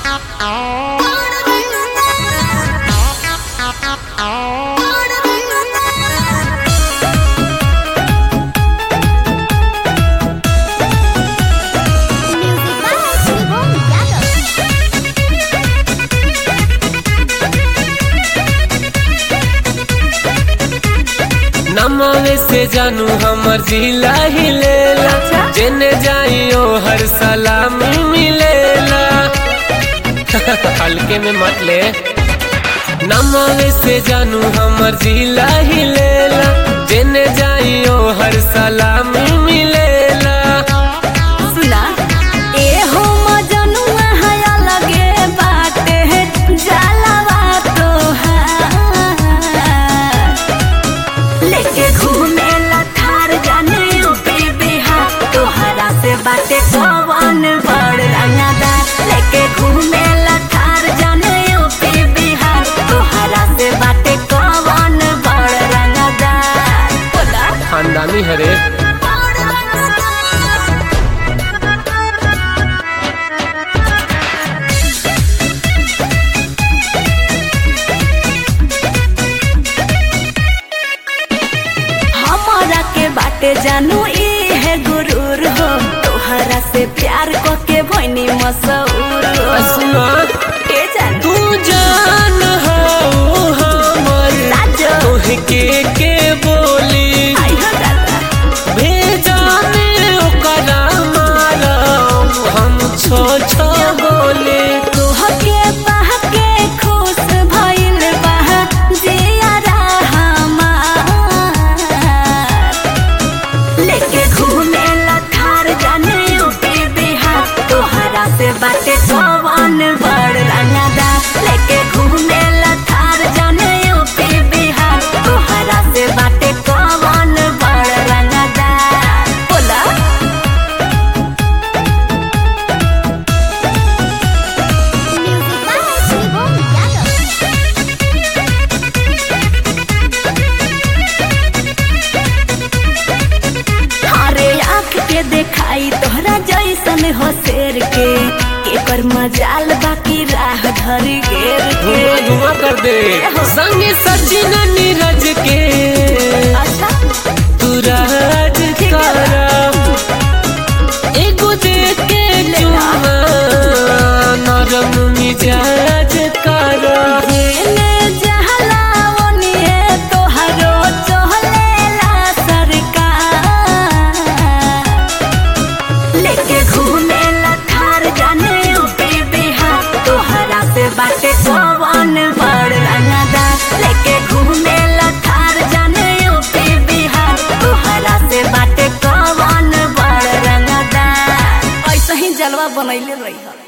नमावे से जानू हमर जिला हिलेला, जेने जाइयो हर सलामी मिलेला। हल्के में मत ले। नमावे से जानू हमर जिला हिलेला, जेने जाइयो हर सलामी मिलेला। सुना ए हो मजनुआ है अलगे बाटे है जलवा तोहार, लेके घूमे ला थार जाने यूपी बिहार, तोहरा से बाटे कौन बड़ रंगदार। लेके घूमे ला थार जाने यूपी बिहार, तोहरा से बाटे कौन बड़ रंगदार। बोला खानदानी हरे बाटे जानू ई है गुरूर हो, तोहरा से प्यार को के भइनी मशहूर हो। सुना के जान तू जान हो हमर तोह के बोली आई हो दादा भेजा में ओकरा मारम हम छो छो बोले। तोह के बह के खुश भइल बह जियारा हमार, लेके घूमे ला थार जाने यूपी बिहार, तोहरा से बाटे कौन बड़ रंगदार। लेके घूमे ला थार जाने यूपी बिहार, तोहरा से बाटे कौन बड़ रंगदार। बोला आँख के देखाई तोहरा जैसन हो शेर के कर मजाल बाकी राह धरी घेर के। धुआं कर दे संगे सचिन नीरज के अच्छा तू राज करा, एगो दे के चुमा नरम मिजाज करा। जेने जहला ओनिए तोहरो चहलेला सरकार, लेके घूमे ला थार जाने यूपी बिहार, तोहरा से बाटे कौन बड़ रंगदार। लेके घूमे ला थार जाने यूपी बिहार, तोहरा से बाटे कौन बड़ रंगदार। ऐसा ही जलवा बनैले रही।